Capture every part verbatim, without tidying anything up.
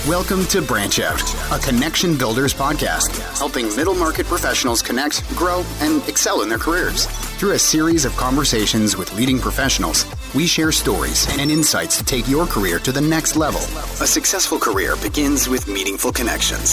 Welcome to Branch Out, a Connection Builders podcast, helping middle market professionals connect, grow, and excel in their careers. Through a series of conversations with leading professionals, we share stories and insights to take your career to the next level. A successful career begins with meaningful connections.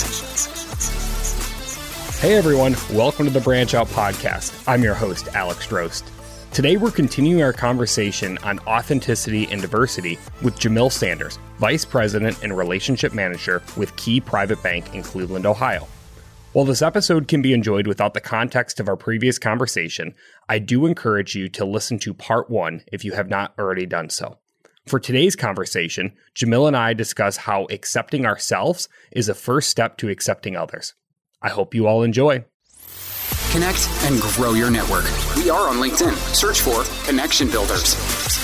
Hey everyone, welcome to the Branch Out podcast. I'm your host, Alex Drost. Today we're continuing our conversation on authenticity and diversity with Jamil Sanders, Vice President and Relationship Manager with Key Private Bank in Cleveland, Ohio. While this episode can be enjoyed without the context of our previous conversation, I do encourage you to listen to part one if you have not already done so. For today's conversation, Jamil and I discuss how accepting ourselves is a first step to accepting others. I hope you all enjoy. Connect and grow your network. We are on LinkedIn. Search for Connection Builders.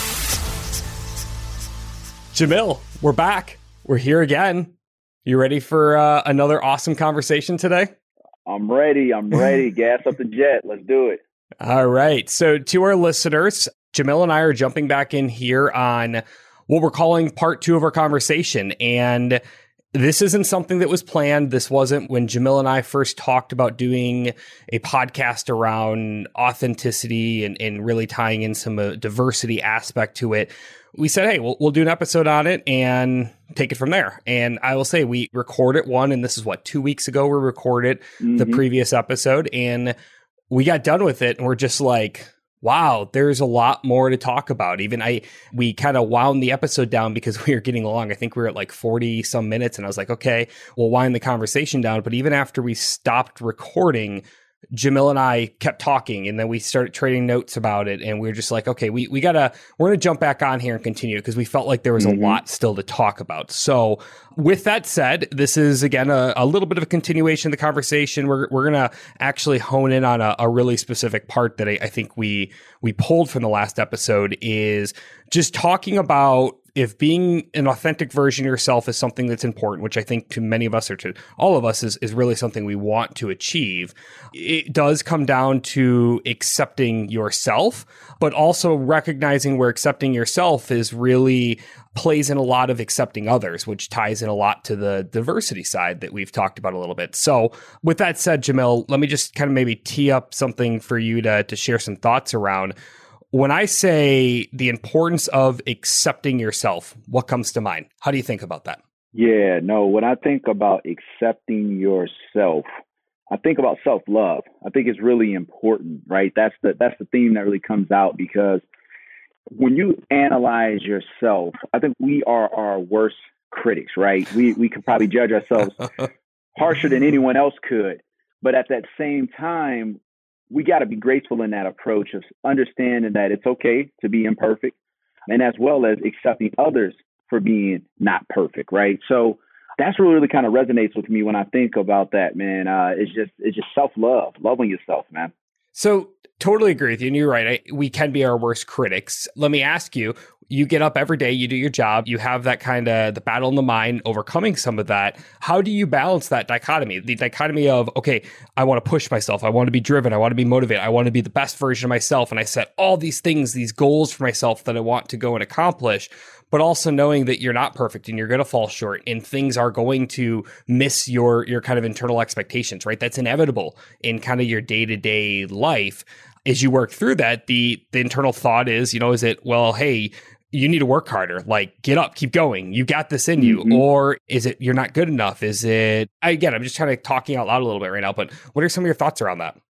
Jamil, we're back. We're here again. You ready for uh, another awesome conversation today? I'm ready. I'm ready. Gas up the jet. Let's do it. All right. So to our listeners, Jamil and I are jumping back in here on what we're calling part two of our conversation. And this isn't something that was planned. This wasn't when Jamil and I first talked about doing a podcast around authenticity and, and really tying in some uh, diversity aspect to it. We said, hey, we'll, we'll do an episode on it and take it from there. And I will say we recorded one, and this is what, two weeks ago we recorded mm-hmm. the previous episode, and we got done with it and we're just like, wow, there's a lot more to talk about. Even I, we kind of wound the episode down because we were getting along. I think we were at like forty some minutes, and I was like, okay, we'll wind the conversation down. But even after we stopped recording, Jamil and I kept talking, and then we started trading notes about it. And we were just like, okay, we, we gotta, we're going to jump back on here and continue because we felt like there was mm-hmm. a lot still to talk about. So with that said, this is again, a, a little bit of a continuation of the conversation. We're, we're going to actually hone in on a, a really specific part that I, I think we, we pulled from the last episode is just talking about if being an authentic version of yourself is something that's important, which I think to many of us or to all of us is, is really something we want to achieve, it does come down to accepting yourself, but also recognizing where accepting yourself is really plays in a lot of accepting others, which ties in a lot to the diversity side that we've talked about a little bit. So with that said, Jamil, let me just kind of maybe tee up something for you to, to share some thoughts around. When I say the importance of accepting yourself, what comes to mind? How do you think about that? Yeah, no, when I think about accepting yourself, I think about self-love. I think it's really important, right? That's the that's the theme that really comes out because when you analyze yourself, I think we are our worst critics, right? We we can probably judge ourselves harsher than anyone else could. But at that same time, we got to be graceful in that approach of understanding that it's okay to be imperfect, and as well as accepting others for being not perfect, right? So that's what really kind of resonates with me when I think about that, man. Uh, it's just it's just self-love, loving yourself, man. So totally agree with you. And you're right. I, we can be our worst critics. Let me ask you, you get up every day, you do your job, you have that kind of the battle in the mind, overcoming some of that. How do you balance that dichotomy? The dichotomy of, okay, I want to push myself. I want to be driven. I want to be motivated. I want to be the best version of myself. And I set all these things, these goals for myself that I want to go and accomplish, but also knowing that you're not perfect and you're going to fall short and things are going to miss your, your kind of internal expectations, right? That's inevitable in kind of your day-to-day life. As you work through that, the, the internal thought is, you know, is it, well, hey, you need to work harder, like get up, keep going. You got this in you. Mm-hmm. Or is it, you're not good enough? Is it, again, I'm just kind of talking out loud a little bit right now, but what are some of your thoughts around that?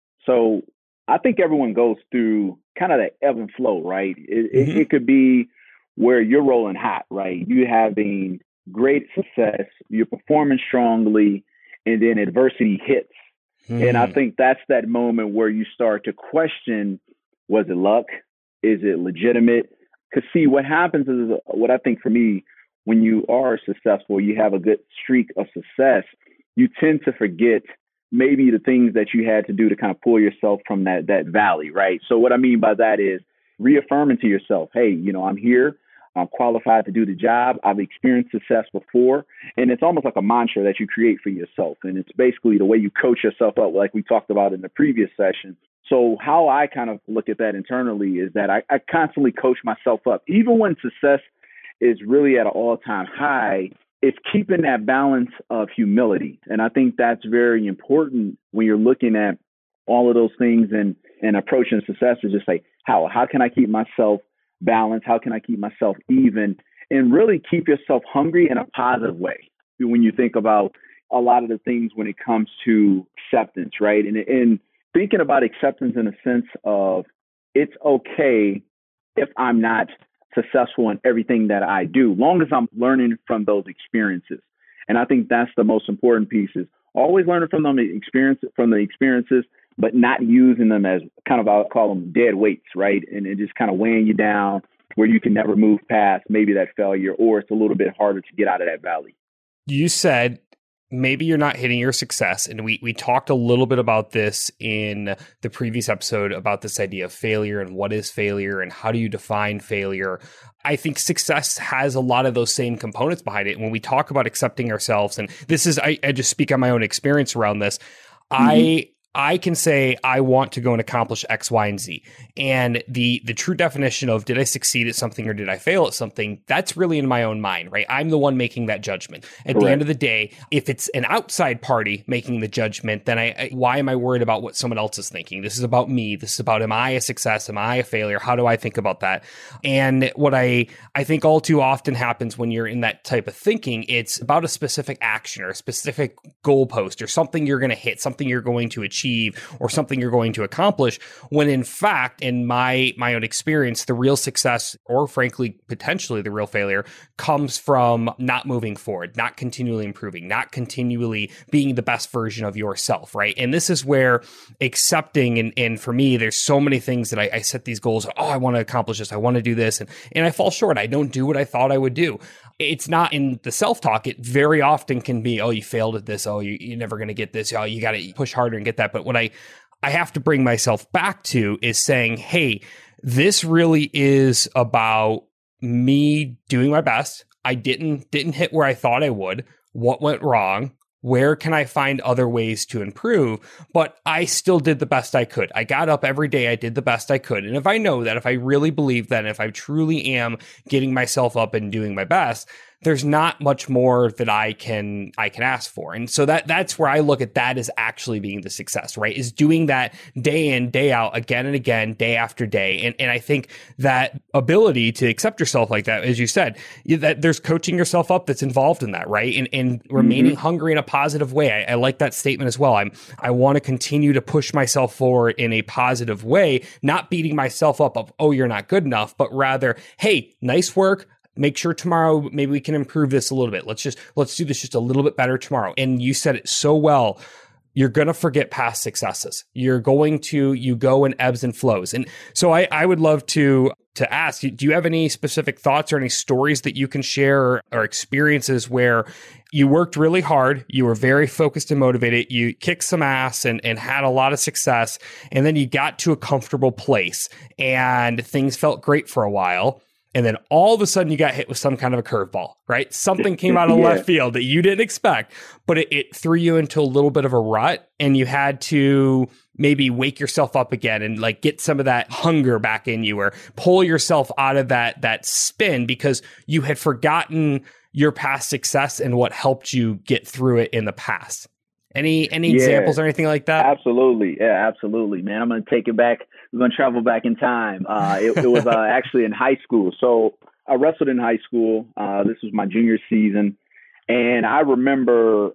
So I think everyone goes through kind of that ebb and flow, right? It, mm-hmm. it, it could be where you're rolling hot, right? You having great success, you're performing strongly, and then adversity hits. Mm-hmm. And I think that's that moment where you start to question, was it luck? Is it legitimate? Because see, what happens is, what I think for me, when you are successful, you have a good streak of success, you tend to forget maybe the things that you had to do to kind of pull yourself from that that valley, right? So what I mean by that is reaffirming to yourself, hey, you know, I'm here. I'm qualified to do the job. I've experienced success before. And it's almost like a mantra that you create for yourself. And it's basically the way you coach yourself up, like we talked about in the previous session. So how I kind of look at that internally is that I, I constantly coach myself up. Even when success is really at an all-time high, it's keeping that balance of humility. And I think that's very important when you're looking at all of those things and, and approaching success, is just like, how, how can I keep myself balanced? How can I keep myself even? And really keep yourself hungry in a positive way. When you think about a lot of the things when it comes to acceptance, right? And, and thinking about acceptance in a sense of, it's okay if I'm not successful in everything that I do, long as I'm learning from those experiences. And I think that's the most important piece, is always learning from them, the experience, from the experiences, but not using them as kind of, I'll call them dead weights, right? And it just kind of weighing you down where you can never move past maybe that failure, or it's a little bit harder to get out of that valley. You said maybe you're not hitting your success. And we we talked a little bit about this in the previous episode, about this idea of failure and what is failure and how do you define failure. I think success has a lot of those same components behind it. And when we talk about accepting ourselves, and this is, I, I just speak on my own experience around this, mm-hmm. I I can say I want to go and accomplish X, Y, and Z. And the the true definition of did I succeed at something or did I fail at something, that's really in my own mind, right? I'm the one making that judgment. At Correct. The end of the day, if it's an outside party making the judgment, then I, I why am I worried about what someone else is thinking? This is about me. This is about, am I a success? Am I a failure? How do I think about that? And what I I think all too often happens when you're in that type of thinking, it's about a specific action or a specific goalpost or something you're going to hit, something you're going to achieve, or something you're going to accomplish, when in fact, in my my own experience, the real success, or frankly, potentially the real failure, comes from not moving forward, not continually improving, not continually being the best version of yourself, right? And this is where accepting, and, and for me, there's so many things that I, I set these goals, oh, I want to accomplish this, I want to do this, and, and I fall short. I don't do what I thought I would do. It's not in the self-talk. It very often can be, oh, you failed at this. Oh, you, you're never going to get this. Oh, you got to push harder and get that. But what I, I have to bring myself back to is saying, hey, this really is about me doing my best. I didn't, didn't hit where I thought I would. What went wrong? Where can I find other ways to improve? But I still did the best I could. I got up every day. I did the best I could. And if I know that, if I really believe that, and if I truly am getting myself up and doing my best, there's not much more that I can I can ask for. And so that that's where I look at that as actually being the success, right? Is doing that day in, day out, again and again, day after day. And and I think that ability to accept yourself like that, as you said, that there's coaching yourself up that's involved in that, right? And and remaining mm-hmm. hungry in a positive way. I, I like that statement as well. I'm I want to continue to push myself forward in a positive way, not beating myself up of, oh, you're not good enough, but rather, hey, nice work. Make sure tomorrow, maybe we can improve this a little bit. Let's just, let's do this just a little bit better tomorrow. And you said it so well. You're going to forget past successes. You're going to, you go in ebbs and flows. And so I, I would love to, to ask, do you have any specific thoughts or any stories that you can share, or, or experiences where you worked really hard, you were very focused and motivated, you kicked some ass and, and had a lot of success, and then you got to a comfortable place and things felt great for a while. And then all of a sudden you got hit with some kind of a curveball, right? Something came out of yeah. left field that you didn't expect, but it, it threw you into a little bit of a rut, and you had to maybe wake yourself up again and like get some of that hunger back in you, or pull yourself out of that, that spin, because you had forgotten your past success and what helped you get through it in the past. Any any yeah, examples or anything like that? Absolutely. Yeah, absolutely, man. I'm going to take it back. We're going to travel back in time. Uh, it, it was uh, actually in high school. So I wrestled in high school. Uh, this was my junior season. And I remember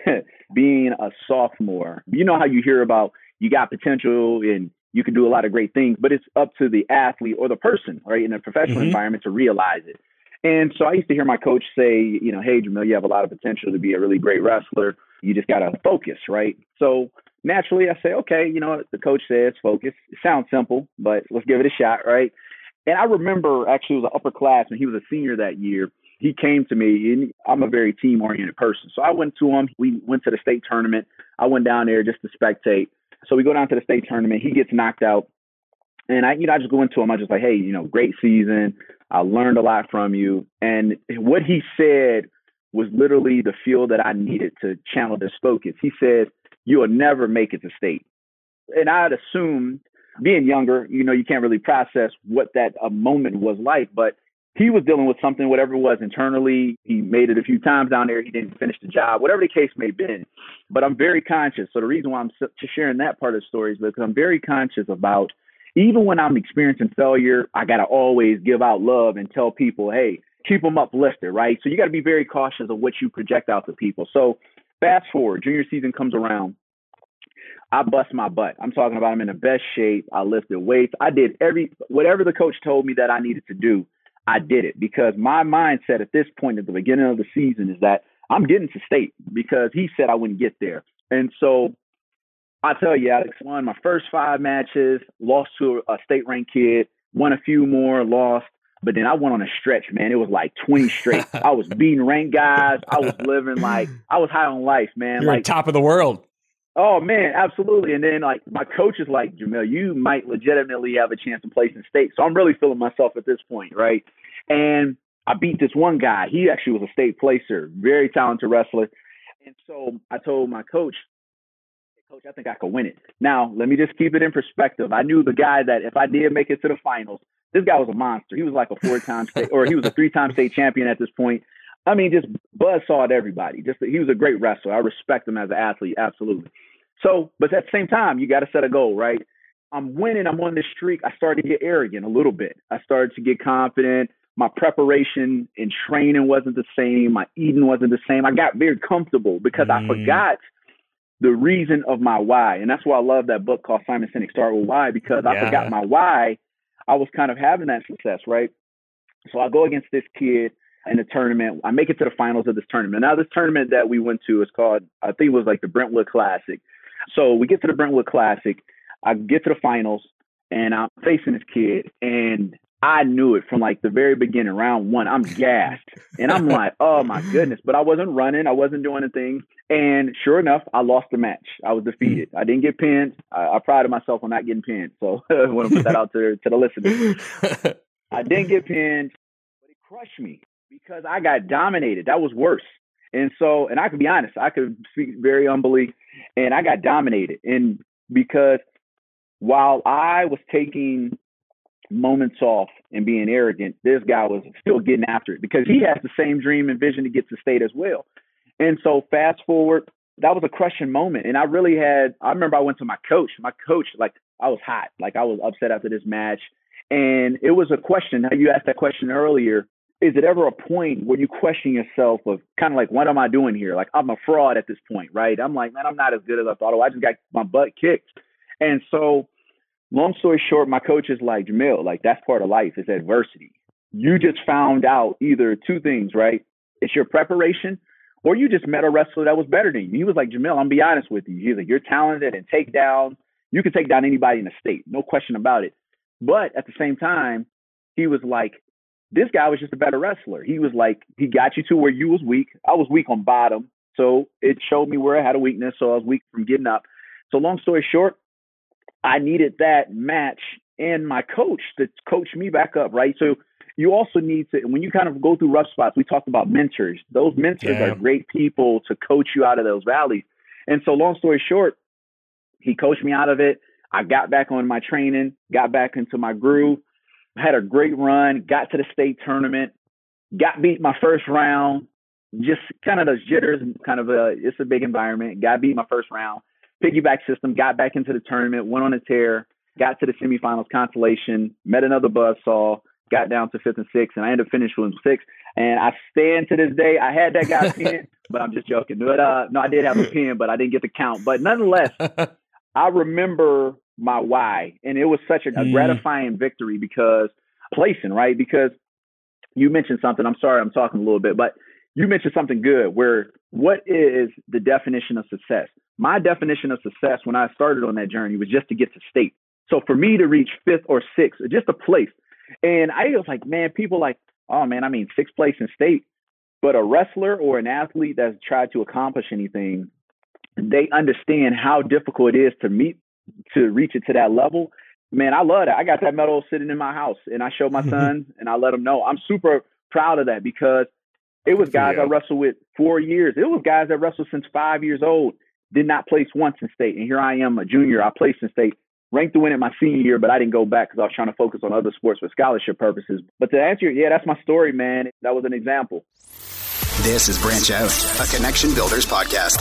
being a sophomore. You know how you hear about you got potential and you can do a lot of great things, but it's up to the athlete or the person, right, in a professional mm-hmm. environment to realize it. And so I used to hear my coach say, you know, hey, Jamil, you have a lot of potential to be a really great wrestler. You just got to focus, right? So naturally I say, okay, you know what the coach says, focus. It sounds simple, but let's give it a shot, right? And I remember actually it was an upperclassman. He was a senior that year. He came to me, and I'm a very team-oriented person. So I went to him. We went to the state tournament. I went down there just to spectate. So we go down to the state tournament. He gets knocked out. And I, you know, I just go into him. I just like, hey, you know, great season. I learned a lot from you. And what he said was literally the fuel that I needed to channel this focus. He said, you will never make it to state. And I'd assumed, being younger, you know, you can't really process what that a moment was like. But he was dealing with something, whatever it was internally. He made it a few times down there. He didn't finish the job, whatever the case may have been. But I'm very conscious. So the reason why I'm sharing that part of the story is because I'm very conscious about, even when I'm experiencing failure, I got to always give out love and tell people, hey, keep them uplifted, right? So you got to be very cautious of what you project out to people. So fast forward, junior season comes around. I bust my butt. I'm talking about I'm in the best shape. I lifted weights. I did every, whatever the coach told me that I needed to do, I did it, because my mindset at this point at the beginning of the season is that I'm getting to state because he said I wouldn't get there. And so I tell you, Alex, won my first five matches, lost to a state ranked kid, won a few more, lost. But then I went on a stretch, man. It was like twenty straight. I was beating ranked guys. I was living like, I was high on life, man. You're like on top of the world. Oh, man, absolutely. And then, like, my coach is like, Jamil, you might legitimately have a chance to place in state. So I'm really feeling myself at this point, right? And I beat this one guy. He actually was a state placer, very talented wrestler. And so I told my coach, hey, Coach, I think I could win it. Now, let me just keep it in perspective. I knew the guy that if I did make it to the finals, this guy was a monster. He was like a four-time state, or he was a three-time state champion at this point. I mean, just buzzsawed everybody. Just he was a great wrestler. I respect him as an athlete, absolutely. So, but at the same time, you got to set a goal, right? I'm winning. I'm on this streak. I started to get arrogant a little bit. I started to get confident. My preparation and training wasn't the same. My eating wasn't the same. I got very comfortable because mm. I forgot the reason of my why. And that's why I love that book called Simon Sinek, Start With Why, because yeah. I forgot my why. I was kind of having that success, right? So I go against this kid in the tournament. I make it to the finals of this tournament. Now, this tournament that we went to is called, I think it was like the Brentwood Classic. So we get to the Brentwood Classic. I get to the finals, and I'm facing this kid, and I knew it from like the very beginning, round one. I'm gassed, and I'm like, oh my goodness. But I wasn't running. I wasn't doing anything. And sure enough, I lost the match. I was defeated. I didn't get pinned. I, I prided myself on not getting pinned. So I want to put that out to, to the listeners. I didn't get pinned, but it crushed me because I got dominated. That was worse. And so, and I could be honest, I could speak very humbly, and I got dominated. And because while I was taking moments off and being arrogant, this guy was still getting after it because he has the same dream and vision to get to state as well. And so fast forward, that was a crushing moment. And I really had, I remember I went to my coach, my coach, like I was hot, like I was upset after this match. And it was a question, how you asked that question earlier, is it ever a point where you question yourself of kind of like, what am I doing here? Like I'm a fraud at this point, right? I'm like, man, I'm not as good as I thought. Oh, I just got my butt kicked. And so long story short, my coach is like, Jamil, like that's part of life, is adversity. You just found out either two things, right? It's your preparation, or you just met a wrestler that was better than you. He was like, Jamil, I'm be honest with you. He's like, you're talented and takedown. You can take down anybody in the state. No question about it. But at the same time, he was like, this guy was just a better wrestler. He was like, he got you to where you was weak. I was weak on bottom. So it showed me where I had a weakness. So I was weak from getting up. So long story short, I needed that match and my coach to coach me back up, right? So you also need to, when you kind of go through rough spots, we talked about mentors. Those mentors yeah. are great people to coach you out of those valleys. And so long story short, he coached me out of it. I got back on my training, got back into my groove, had a great run, got to the state tournament, got beat my first round, just kind of those jitters, kind of a, it's a big environment, got beat my first round, piggyback system, got back into the tournament, went on a tear, got to the semifinals consolation, met another buzzsaw, got down to fifth and sixth, and I ended up finishing with sixth. And I stand to this day, I had that guy pinned, but I'm just joking. But, uh, no, I did have a pin, but I didn't get the count. But nonetheless, I remember my why. And it was such a, a gratifying victory because placing, right? Because you mentioned something, I'm sorry, I'm talking a little bit, but you mentioned something good where what is the definition of success? My definition of success when I started on that journey was just to get to state. So for me to reach fifth or sixth, just a place. And I was like, man, people like, oh man, I mean, sixth place in state, but a wrestler or an athlete that's tried to accomplish anything, they understand how difficult it is to meet, to reach it to that level. Man, I love that. I got that medal sitting in my house and I showed my sons and I let them know. I'm super proud of that because it was guys yeah. I wrestled with four years. It was guys that wrestled since five years old, did not place once in state. And here I am, a junior. I placed in state. ranked to win it my senior year, but I didn't go back because I was trying to focus on other sports for scholarship purposes. But to answer, yeah, that's my story, man. That was an example. This is Branch Out, a Connection Builders podcast.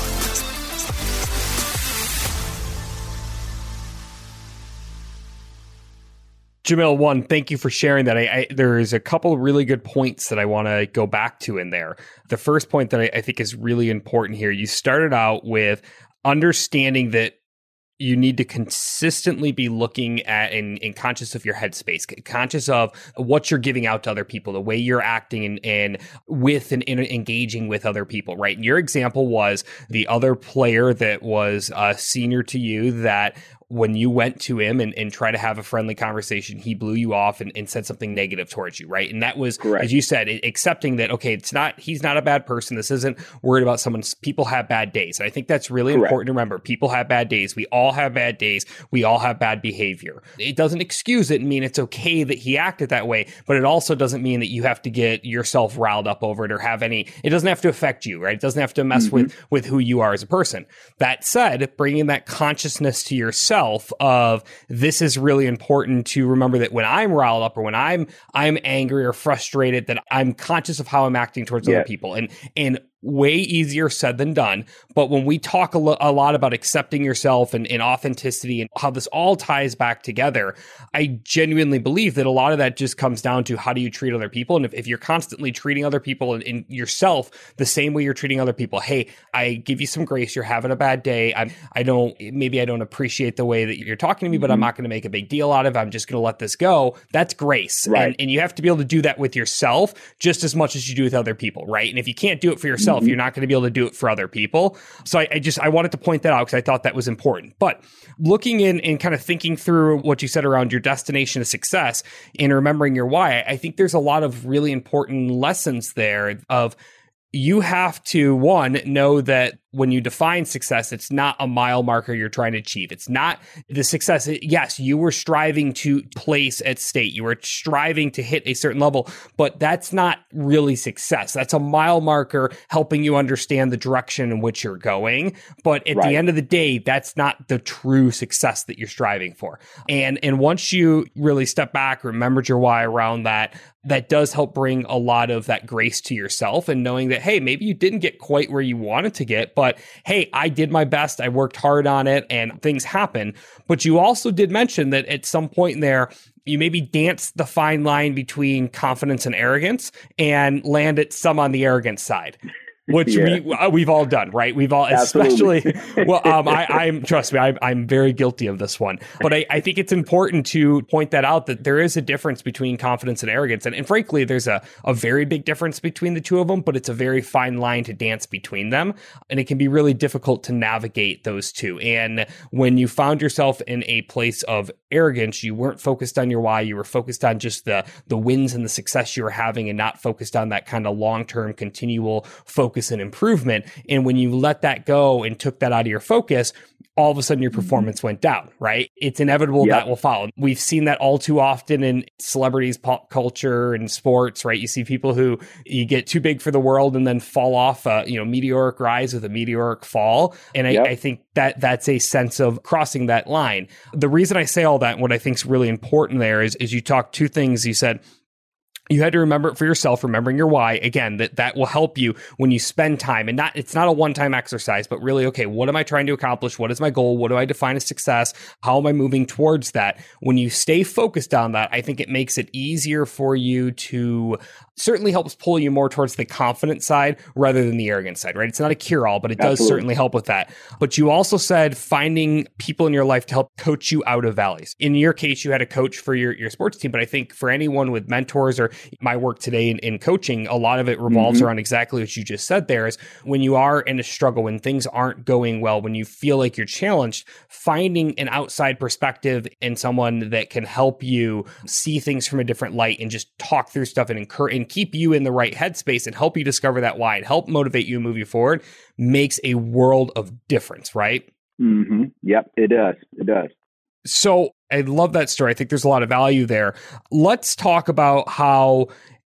Jamil, one, thank you for sharing that. I, I, there's a couple really good points that I want to go back to in there. The first point that I, I think is really important here, you started out with understanding that you need to consistently be looking at and, and conscious of your headspace, conscious of what you're giving out to other people, the way you're acting and, and with and, and engaging with other people, right? And your example was the other player that was a senior to you that when you went to him and, and try to have a friendly conversation, he blew you off and, and said something negative towards you, right? And that was, Correct. As you said, accepting that, okay, it's not, he's not a bad person. This isn't worried about someone's, people have bad days. And I think that's really Correct. Important to remember. People have bad days. We all have bad days. We all have bad behavior. It doesn't excuse it and mean it's okay that he acted that way, but it also doesn't mean that you have to get yourself riled up over it or have any, it doesn't have to affect you, right? It doesn't have to mess mm-hmm. with, with who you are as a person. That said, bringing that consciousness to yourself of this is really important to remember that when I'm riled up or when I'm I'm angry or frustrated, that I'm conscious of how I'm acting towards yeah. other people. And and way easier said than done. But when we talk a, lo- a lot about accepting yourself and, and authenticity and how this all ties back together, I genuinely believe that a lot of that just comes down to how do you treat other people. And if, if you're constantly treating other people and, and yourself the same way you're treating other people, hey, I give you some grace. You're having a bad day. I'm, I don't, maybe I don't appreciate the way that you're talking to me, mm-hmm. but I'm not going to make a big deal out of it. I'm just going to let this go. That's grace. Right. And, and you have to be able to do that with yourself just as much as you do with other people, right? And if you can't do it for yourself, you're not going to be able to do it for other people. So I, I just, I wanted to point that out because I thought that was important. But looking in and kind of thinking through what you said around your destination of success and remembering your why, I think there's a lot of really important lessons there of you have to, one, know that when you define success, it's not a mile marker you're trying to achieve. It's not the success. Yes, you were striving to place at state. You were striving to hit a certain level, but that's not really success. That's a mile marker helping you understand the direction in which you're going. But at right. the end of the day, that's not the true success that you're striving for. And, and once you really step back, remembered your why around that, that does help bring a lot of that grace to yourself and knowing that, hey, maybe you didn't get quite where you wanted to get, but hey, I did my best. I worked hard on it and things happen. But you also did mention that at some point in there, you maybe danced the fine line between confidence and arrogance and landed some on the arrogant side. Which yeah. we we've all done, right? We've all, Absolutely. especially. Well, um, I, I'm trust me, I, I'm very guilty of this one. But I, I think it's important to point that out that there is a difference between confidence and arrogance, and, and frankly, there's a a very big difference between the two of them. But it's a very fine line to dance between them, and it can be really difficult to navigate those two. And when you found yourself in a place of arrogance, you weren't focused on your why. You were focused on just the the wins and the success you were having, and not focused on that kind of long term, continual focus. Focus and improvement. And when you let that go and took that out of your focus, all of a sudden your performance went down, right? It's inevitable yep. that will follow. We've seen that all too often in celebrities, pop culture, and sports, right? You see people who you get too big for the world and then fall off a you know meteoric rise with a meteoric fall. And I, yep. I think that that's a sense of crossing that line. The reason I say all that and what I think is really important there is, is you talked two things. You said, you had to remember it for yourself, remembering your why. Again, that, that will help you when you spend time, and not, it's not a one-time exercise, but really, okay, what am I trying to accomplish? What is my goal? What do I define as success? How am I moving towards that? When you stay focused on that, I think it makes it easier for you to, certainly helps pull you more towards the confident side rather than the arrogant side, right? It's not a cure-all, but it does Absolutely. Certainly help with that. But you also said finding people in your life to help coach you out of valleys. In your case, you had a coach for your, your sports team, but I think for anyone with mentors or my work today in, in coaching, a lot of it revolves mm-hmm. around exactly what you just said there is when you are in a struggle, when things aren't going well, when you feel like you're challenged, finding an outside perspective and someone that can help you see things from a different light and just talk through stuff and encourage and keep you in the right headspace and help you discover that why and help motivate you and move you forward makes a world of difference, right? Mm-hmm. Yep, it does. It does. So I love that story. I think there's a lot of value there. Let's talk about how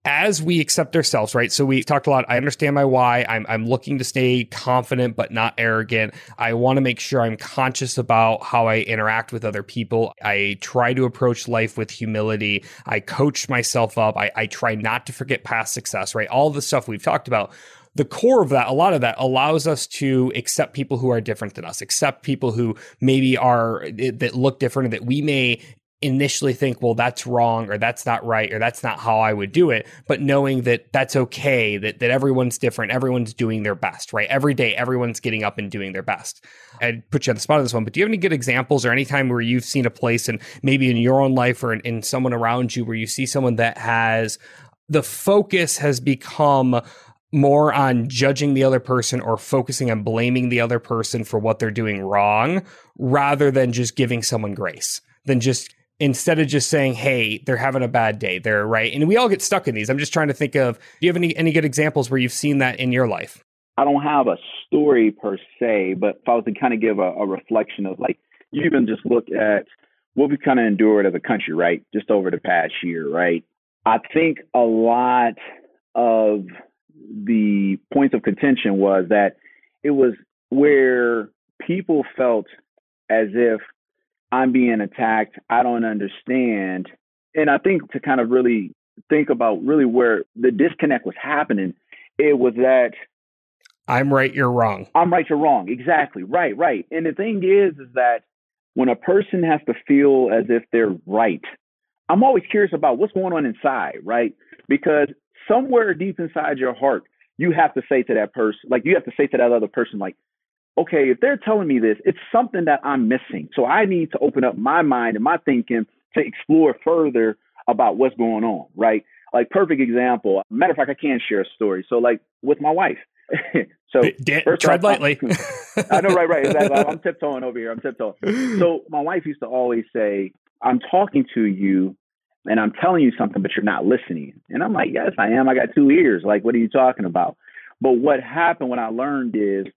as we accept ourselves, right? So we talked a lot. I understand my why. I'm I'm looking to stay confident, but not arrogant. I want to make sure I'm conscious about how I interact with other people. I try to approach life with humility. I coach myself up. I, I try not to forget past success, right? All the stuff we've talked about. The core of that, a lot of that allows us to accept people who are different than us, accept people who maybe are, that look different, that we may initially think, well, that's wrong, or that's not right, or that's not how I would do it. But knowing that that's okay, that, that everyone's different, everyone's doing their best, right? Every day, everyone's getting up and doing their best. I'd put you on the spot on this one, but do you have any good examples or any time where you've seen a place, and maybe in your own life or in, in someone around you, where you see someone that has, the focus has become more on judging the other person or focusing on blaming the other person for what they're doing wrong, rather than just giving someone grace, than just instead of just saying, hey, they're having a bad day, they're right. And we all get stuck in these. I'm just trying to think of, do you have any, any good examples where you've seen that in your life? I don't have a story per se, but if I was to kind of give a, a reflection of, like, you even just look at what we kind of endured as a country, right? Just over the past year, right? I think a lot of the points of contention was that it was where people felt as if I'm being attacked, I don't understand. And I think to kind of really think about really where the disconnect was happening, it was that I'm right, you're wrong. I'm right, you're wrong. Exactly. Right, right. And the thing is, is that when a person has to feel as if they're right, I'm always curious about what's going on inside, right? Because somewhere deep inside your heart, you have to say to that person, like you have to say to that other person, like, okay, if they're telling me this, it's something that I'm missing. So I need to open up my mind and my thinking to explore further about what's going on, right? Like, perfect example. Matter of fact, I can share a story. So, like, with my wife. so D- tread off, lightly. I know, right, right. Exactly. I'm tiptoeing over here. I'm tiptoeing. So my wife used to always say, I'm talking to you and I'm telling you something, but you're not listening. And I'm like, yes, I am. I got two ears. Like, what are you talking about? But what happened when I learned is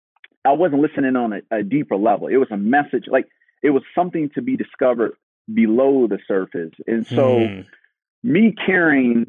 I wasn't listening on a, a deeper level. It was a message, like it was something to be discovered below the surface. And so hmm. me caring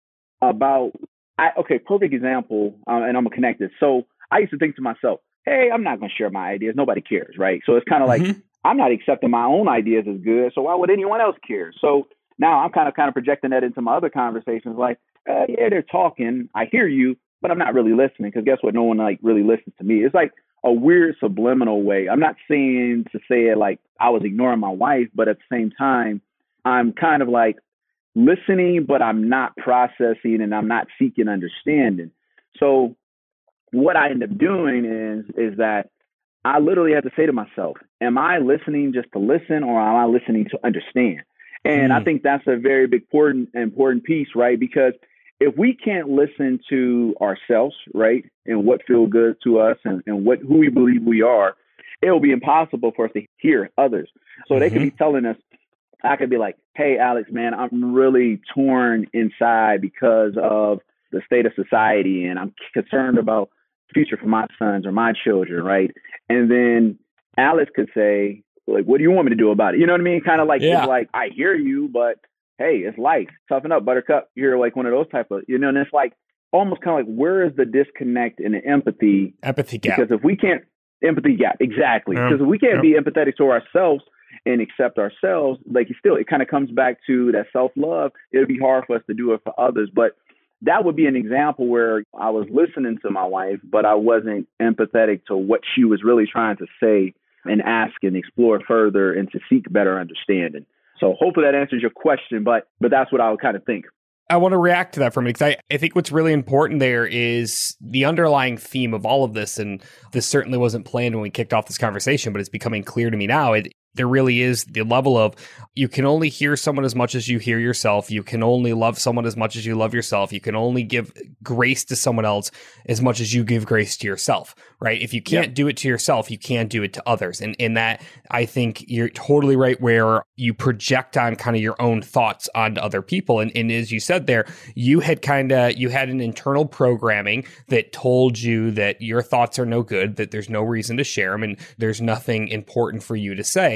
about, I, okay, perfect example, uh, and I'm going to connect this. So I used to think to myself, hey, I'm not going to share my ideas. Nobody cares, right? So it's kind of like, mm-hmm. I'm not accepting my own ideas as good, so why would anyone else care? So now I'm kind of kind of projecting that into my other conversations, like, uh, yeah, they're talking, I hear you, but I'm not really listening, because guess what? No one like really listens to me. It's like a weird subliminal way. I'm not saying to say it like I was ignoring my wife, but at the same time, I'm kind of like listening, but I'm not processing and I'm not seeking understanding. So what I end up doing is, is that I literally have to say to myself, am I listening just to listen, or am I listening to understand? And mm. I think that's a very big important, important piece, right? Because if we can't listen to ourselves, right, and what feels good to us and, and what who we believe we are, it will be impossible for us to hear others. So mm-hmm. they could be telling us, I could be like, hey, Alex, man, I'm really torn inside because of the state of society, and I'm concerned about the future for my sons or my children, right? And then Alex could say, like, what do you want me to do about it? You know what I mean? Kind of like, yeah. It's like, I hear you, but hey, it's life. Toughen up, buttercup. You're like one of those type of, you know, and it's like almost kind of like, where is the disconnect and the empathy? Empathy gap. Because if we can't, empathy gap, exactly. Because yeah. if we can't yeah. be empathetic to ourselves and accept ourselves, like, you still, it kind of comes back to that self-love. It'll be hard for us to do it for others. But that would be an example where I was listening to my wife, but I wasn't empathetic to what she was really trying to say and ask and explore further and to seek better understanding. So hopefully that answers your question, but but that's what I would kind of think. I want to react to that for a minute, because I, I think what's really important there is the underlying theme of all of this, and this certainly wasn't planned when we kicked off this conversation, but it's becoming clear to me now. It, there really is the level of, you can only hear someone as much as you hear yourself. You can only love someone as much as you love yourself. You can only give grace to someone else as much as you give grace to yourself, right? If you can't yep. do it to yourself, you can't do it to others. And in that, I think you're totally right, where you project on kind of your own thoughts onto other people. And, and as you said there, you had kind of, you had an internal programming that told you that your thoughts are no good, that there's no reason to share them, and there's nothing important for you to say.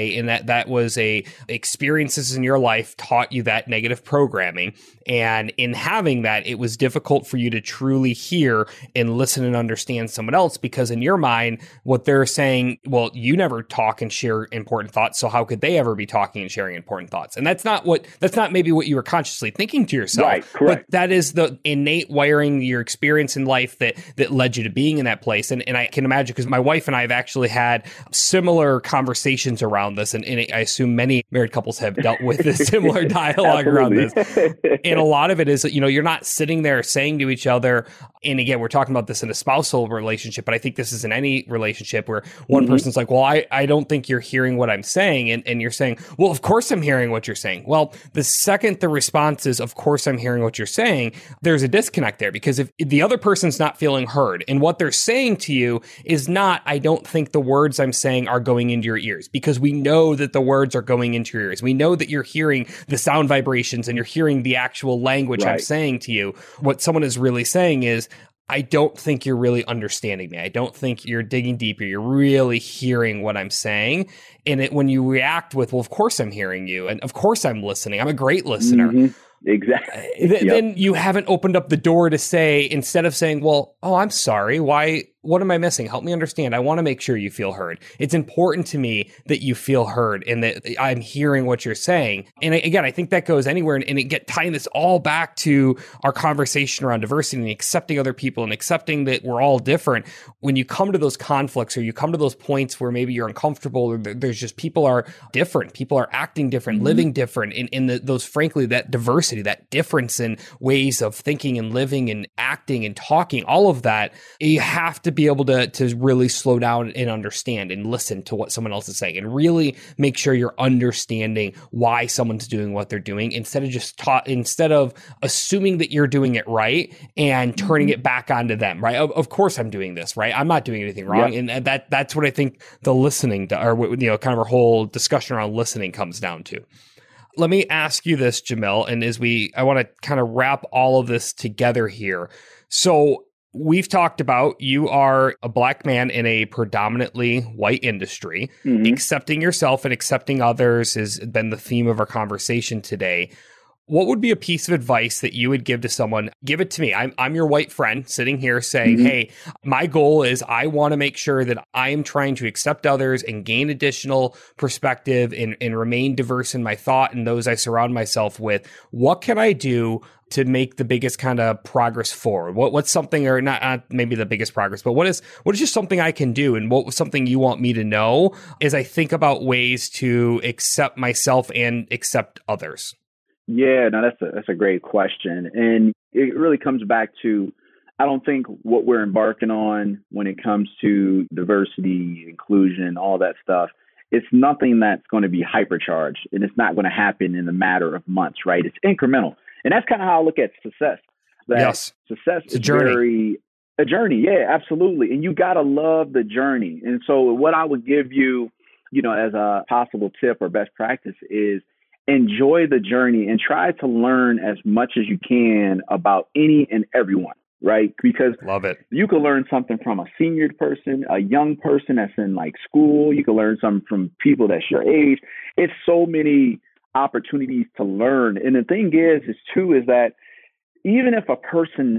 way, and that that was a experiences in your life taught you that negative programming. And in having that, it was difficult for you to truly hear and listen and understand someone else, because in your mind, what they're saying, well, you never talk and share important thoughts, so how could they ever be talking and sharing important thoughts? And that's not what, that's not maybe what you were consciously thinking to yourself. Right, correct. But that is the innate wiring, your experience in life that that led you to being in that place. And and I can imagine, because my wife and I have actually had similar conversations around this, and, and I assume many married couples have dealt with this similar dialogue around this. And a lot of it is that, you know, you're not sitting there saying to each other, and again, we're talking about this in a spousal relationship, but I think this is in any relationship where one mm-hmm. person's like, well, I, I don't think you're hearing what I'm saying. And, and you're saying, well, of course I'm hearing what you're saying. Well, the second the response is, of course I'm hearing what you're saying, there's a disconnect there, because if the other person's not feeling heard, and what they're saying to you is not, I don't think the words I'm saying are going into your ears, because we know that the words are going into your ears. We know that you're hearing the sound vibrations and you're hearing the actual language right. I'm saying to you. What someone is really saying is, I don't think you're really understanding me. I don't think you're digging deeper. You're really hearing what I'm saying. And it, when you react with, well, of course I'm hearing you, and of course I'm listening, I'm a great listener. Mm-hmm. Exactly. Th- yep. Then you haven't opened up the door to say, instead of saying, well, oh, I'm sorry, why, what am I missing? Help me understand. I want to make sure you feel heard. It's important to me that you feel heard and that I'm hearing what you're saying. And again, I think that goes anywhere, and, and it get tying this all back to our conversation around diversity and accepting other people and accepting that we're all different. When you come to those conflicts, or you come to those points where maybe you're uncomfortable, or there's just people are different, people are acting different, mm-hmm. living different, in, in the, those, frankly, that diversity, that difference in ways of thinking and living and acting and talking, all of that, you have to be able to, to really slow down and understand and listen to what someone else is saying, and really make sure you're understanding why someone's doing what they're doing, instead of just ta- instead of assuming that you're doing it right and turning it back onto them, right? Of, of course I'm doing this, right? I'm not doing anything wrong. Yep. And that that's what I think the listening to, or, you know, kind of our whole discussion around listening comes down to. Let me ask you this, Jamil, and as we, I want to kind of wrap all of this together here. So we've talked about, you are a Black man in a predominantly white industry. Mm-hmm. Accepting yourself and accepting others has been the theme of our conversation today. What would be a piece of advice that you would give to someone? Give it to me. I'm I'm your white friend sitting here saying, mm-hmm. hey, my goal is I want to make sure that I am trying to accept others and gain additional perspective and, and remain diverse in my thought and those I surround myself with. What can I do to make the biggest kind of progress forward? What what's something, or not, not maybe the biggest progress, but what is what is just something I can do, and what was something you want me to know as I think about ways to accept myself and accept others? Yeah, no, that's a that's a great question. And it really comes back to, I don't think what we're embarking on when it comes to diversity, inclusion, all that stuff, it's nothing that's going to be hypercharged, and it's not going to happen in a matter of months, right? It's incremental. And that's kind of how I look at success. That yes. Success it's is a journey. very, a journey. Yeah, absolutely. And you got to love the journey. And so what I would give you, you know, as a possible tip or best practice is, enjoy the journey and try to learn as much as you can about any and everyone, right? Because love it. You can learn something from a senior person, a young person that's in like school. You can learn something from people that's your age. It's so many opportunities to learn. And the thing is, is too, is that even if a person's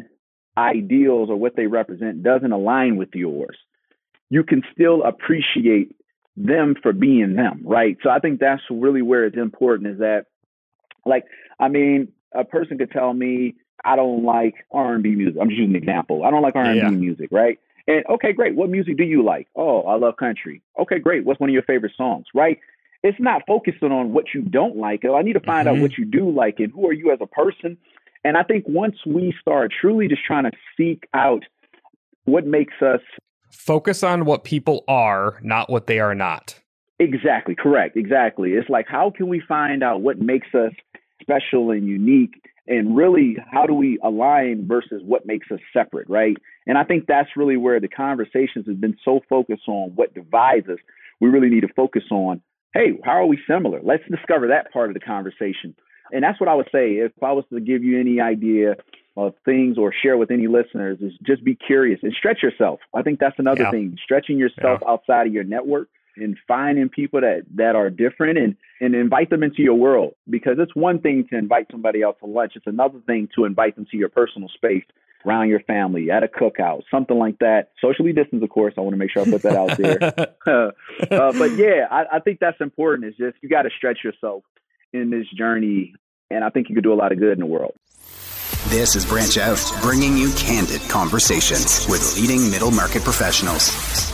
ideals or what they represent doesn't align with yours, you can still appreciate them for being them, right? So I think that's really where it's important, is that, like, I mean, a person could tell me, I don't like R and B music. I'm just using an example. I don't like R and B yeah. music, right? And okay, great. What music do you like? Oh, I love country. Okay, great. What's one of your favorite songs, right? It's not focusing on what you don't like. I need to find mm-hmm. out what you do like and who are you as a person. And I think once we start truly just trying to seek out what makes us focus on what people are, not what they are not. Exactly. Correct. Exactly. It's like, how can we find out what makes us special and unique, and really how do we align versus what makes us separate, right? And I think that's really where the conversations have been so focused on what divides us. We really need to focus on, hey, how are we similar? Let's discover that part of the conversation. And that's what I would say. If I was to give you any idea of things or share with any listeners, is just be curious and stretch yourself. I think that's another yeah. thing, stretching yourself yeah. outside of your network. and finding people that, that are different and, and invite them into your world. Because it's one thing to invite somebody else to lunch. It's another thing to invite them to your personal space, around your family, at a cookout, something like that. Socially distanced, of course. I want to make sure I put that out there. uh, but yeah, I, I think that's important. It's just you got to stretch yourself in this journey. And I think you could do a lot of good in the world. This is Branch Out, bringing you candid conversations with leading middle market professionals.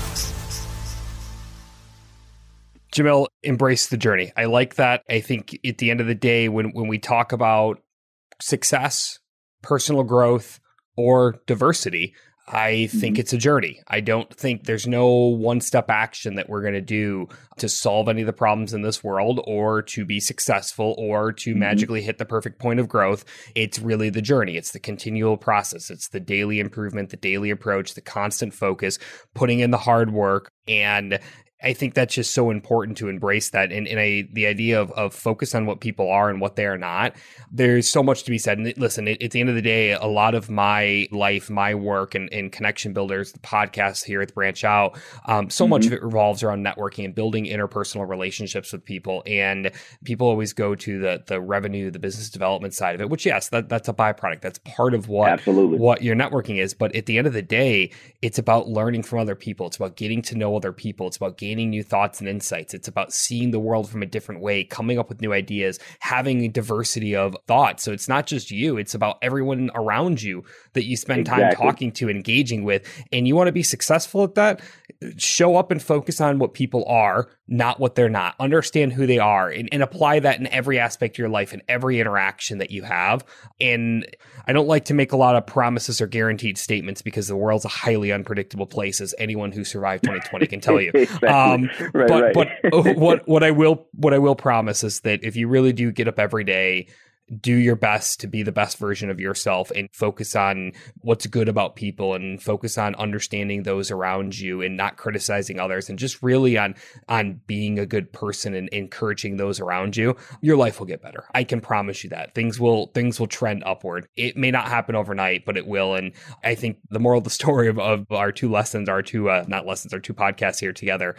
Jamil, embrace the journey. I like that. I think at the end of the day, when, when we talk about success, personal growth, or diversity, I think mm-hmm. it's a journey. I don't think there's no one-step action that we're going to do to solve any of the problems in this world or to be successful or to mm-hmm. magically hit the perfect point of growth. It's really the journey. It's the continual process. It's the daily improvement, the daily approach, the constant focus, putting in the hard work. And I think that's just so important to embrace that. And, and I, the idea of, of focus on what people are and what they are not, there's so much to be said. And listen, at the end of the day, a lot of my life, my work and, and Connection Builders, the podcast here at Branch Out, um, so mm-hmm. much of it revolves around networking and building interpersonal relationships with people. And people always go to the the revenue, the business development side of it, which yes, that, that's a byproduct. That's part of what, Absolutely. what your networking is. But at the end of the day, it's about learning from other people. It's about getting to know other people. It's about gaining new thoughts and insights. It's about seeing the world from a different way, coming up with new ideas, having a diversity of thoughts. So it's not just you, it's about everyone around you that you spend exactly. time talking to, engaging with. And you want to be successful at that, show up and focus on what people are, not what they're not. Understand who they are and, and apply that in every aspect of your life and every interaction that you have. And I don't like to make a lot of promises or guaranteed statements because the world's a highly unpredictable place, as anyone who survived twenty twenty can tell you. exactly. Um, right, but right. but what what I will what I will promise is that if you really do get up every day, do your best to be the best version of yourself and focus on what's good about people and focus on understanding those around you and not criticizing others and just really on on being a good person and encouraging those around you, your life will get better. I can promise you that. Things will things will trend upward. It may not happen overnight, but it will. And I think the moral of the story of, of our two lessons, our two uh, not lessons, our two podcasts here together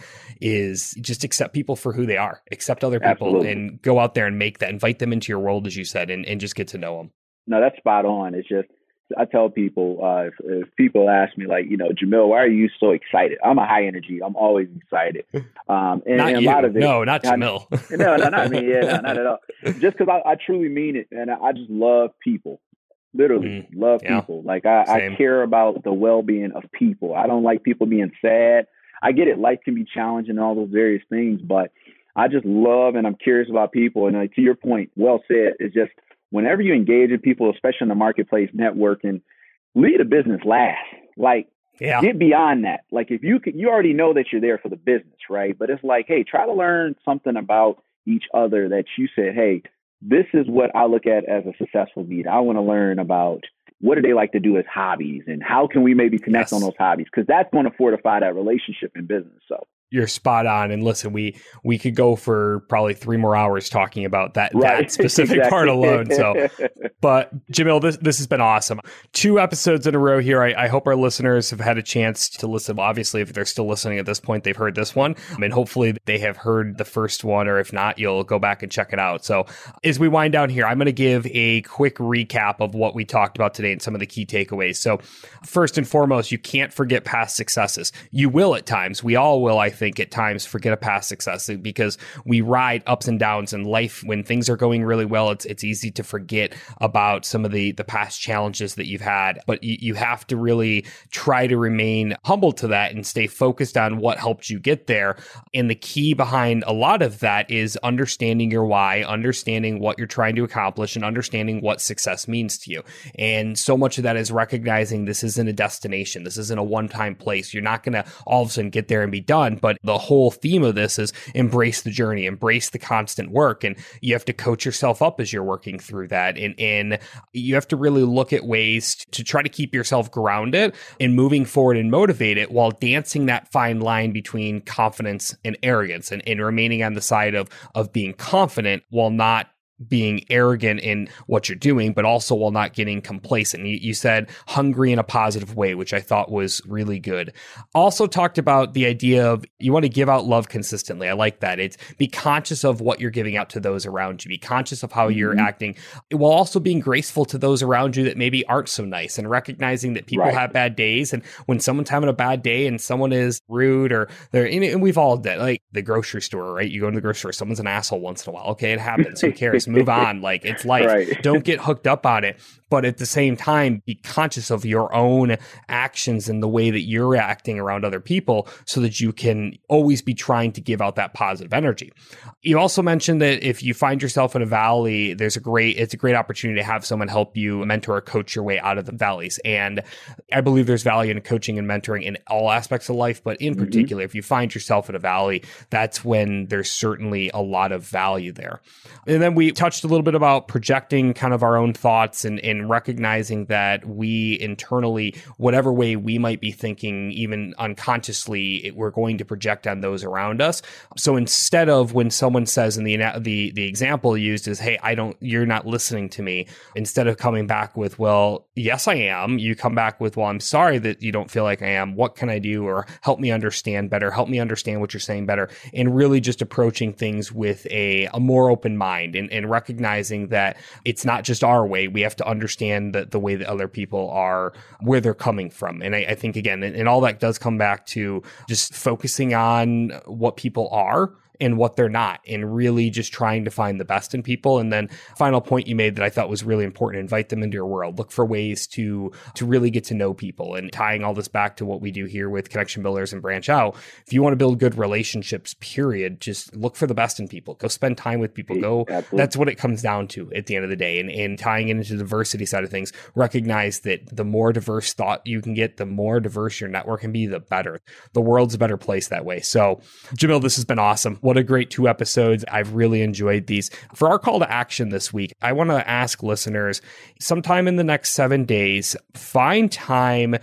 is just accept people for who they are. Accept other people Absolutely. And go out there and make that. Invite them into your world, as you said. And, and just get to know them. No, that's spot on. It's just, I tell people, uh, if, if people ask me like, you know, Jamil, why are you so excited? I'm a high energy. I'm always excited. Um, and, not and a you. lot of it. No, not Jamil. I, no, no, not me. Yeah, no, not at all. Just because I, I truly mean it. And I, I just love people. Literally mm, love yeah. people. Like I, I care about the well-being of people. I don't like people being sad. I get it. Life can be challenging and all those various things, but I just love and I'm curious about people. And like, to your point, well said, it's just whenever you engage with people, especially in the marketplace, networking, lead a business last. Like, yeah. get beyond that. Like, if you could, you already know that you're there for the business, right? But it's like, hey, try to learn something about each other that you said, hey, this is what I look at as a successful lead. I want to learn about what do they like to do as hobbies and how can we maybe connect yes. on those hobbies? Because that's going to fortify that relationship in business. So. You're spot on. And listen, we we could go for probably three more hours talking about that, right. that specific exactly. part alone. So, but Jamil, this this has been awesome. Two episodes in a row here. I, I hope our listeners have had a chance to listen. Obviously, if they're still listening at this point, they've heard this one. I mean, hopefully they have heard the first one, or if not, you'll go back and check it out. So as we wind down here, I'm going to give a quick recap of what we talked about today and some of the key takeaways. So first and foremost, you can't forget past successes. You will at times. We all will, I think. think at times forget a past success because we ride ups and downs in life. When things are going really well, it's it's easy to forget about some of the the past challenges that you've had, but you, you have to really try to remain humble to that and stay focused on what helped you get there. And the key behind a lot of that is understanding your why, understanding what you're trying to accomplish, and understanding what success means to you. And so much of that is recognizing this isn't a destination. This isn't a one-time place. You're not going to all of a sudden get there and be done, but the whole theme of this is embrace the journey, embrace the constant work. And you have to coach yourself up as you're working through that. And, and you have to really look at ways to try to keep yourself grounded and moving forward and motivated while dancing that fine line between confidence and arrogance and, and remaining on the side of, of being confident while not being arrogant in what you're doing, but also while not getting complacent. You, you said hungry in a positive way, which I thought was really good. Also talked about the idea of you want to give out love consistently. I like that. It's be conscious of what you're giving out to those around you. Be conscious of how mm-hmm. you're acting, while also being graceful to those around you that maybe aren't so nice, and recognizing that people right. have bad days. And when someone's having a bad day and someone is rude, or they're, and we've all done, like the grocery store, right? You go to the grocery store, someone's an asshole once in a while. Okay, it happens. Who cares? Move on. Like, it's life. Right. Don't get hooked up on it. But at the same time, be conscious of your own actions and the way that you're acting around other people, so that you can always be trying to give out that positive energy. You also mentioned that if you find yourself in a valley, there's a great, it's a great opportunity to have someone help you mentor or coach your way out of the valleys. And I believe there's value in coaching and mentoring in all aspects of life, but in mm-hmm. particular, if you find yourself in a valley, that's when there's certainly a lot of value there. And then we touched a little bit about projecting kind of our own thoughts, and, and recognizing that we internally, whatever way we might be thinking, even unconsciously, it, we're going to project on those around us. So instead of when someone says, in the the the example used is, hey, I don't, you're not listening to me, instead of coming back with, well, yes, I am, you come back with, well, I'm sorry that you don't feel like I am. What can I do? Or help me understand better. Help me understand what you're saying better. And really just approaching things with a, a more open mind, and, and recognizing that it's not just our way. We have to understand that the way that other people are, where they're coming from. And I, I think, again, and, and all that does come back to just focusing on what people are and what they're not, and really just trying to find the best in people. And then final point you made that I thought was really important, invite them into your world. Look for ways to to really get to know people, and tying all this back to what we do here with Connection Builders and Branch Out. If you want to build good relationships, period, just look for the best in people. Go spend time with people. Go. Absolutely. That's what it comes down to at the end of the day. And, and tying it into the diversity side of things, recognize that the more diverse thought you can get, the more diverse your network can be, the better. The world's a better place that way. So, Jamil, this has been awesome. What a great two episodes. I've really enjoyed these. For our call to action this week, I want to ask listeners, sometime in the next seven days, find time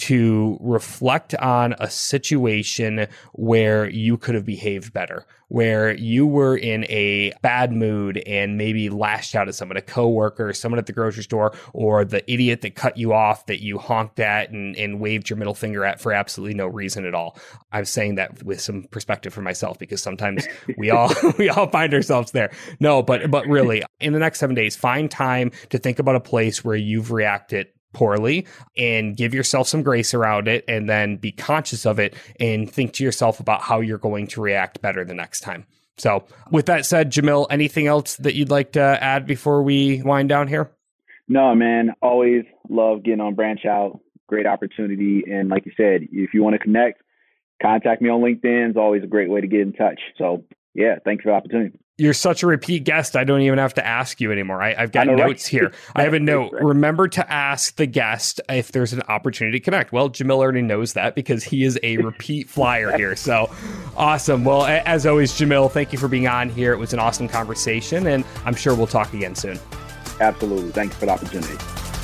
to reflect on a situation where you could have behaved better, where you were in a bad mood and maybe lashed out at someone, a coworker, someone at the grocery store, or the idiot that cut you off that you honked at and, and waved your middle finger at for absolutely no reason at all. I'm saying that with some perspective for myself, because sometimes we all we all find ourselves there. No, but but really, in the next seven days, find time to think about a place where you've reacted poorly, and give yourself some grace around it, and then be conscious of it and think to yourself about how you're going to react better the next time. So with that said, Jamil, anything else that you'd like to add before we wind down here? No, man, always love getting on Branch Out. Great opportunity. And like you said, if you want to connect, contact me on LinkedIn. It's always a great way to get in touch. So yeah, thanks for the opportunity. You're such a repeat guest. I don't even have to ask you anymore. I, I've got know, notes right? here. I have a note. Remember to ask the guest if there's an opportunity to connect. Well, Jamil already knows that because he is a repeat flyer here. So awesome. Well, as always, Jamil, thank you for being on here. It was an awesome conversation, and I'm sure we'll talk again soon. Absolutely. Thanks for the opportunity.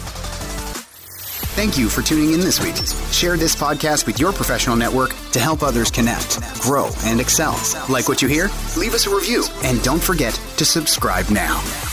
Thank you for tuning in this week. Share this podcast with your professional network to help others connect, grow, and excel. Like what you hear? Leave us a review, and don't forget to subscribe now.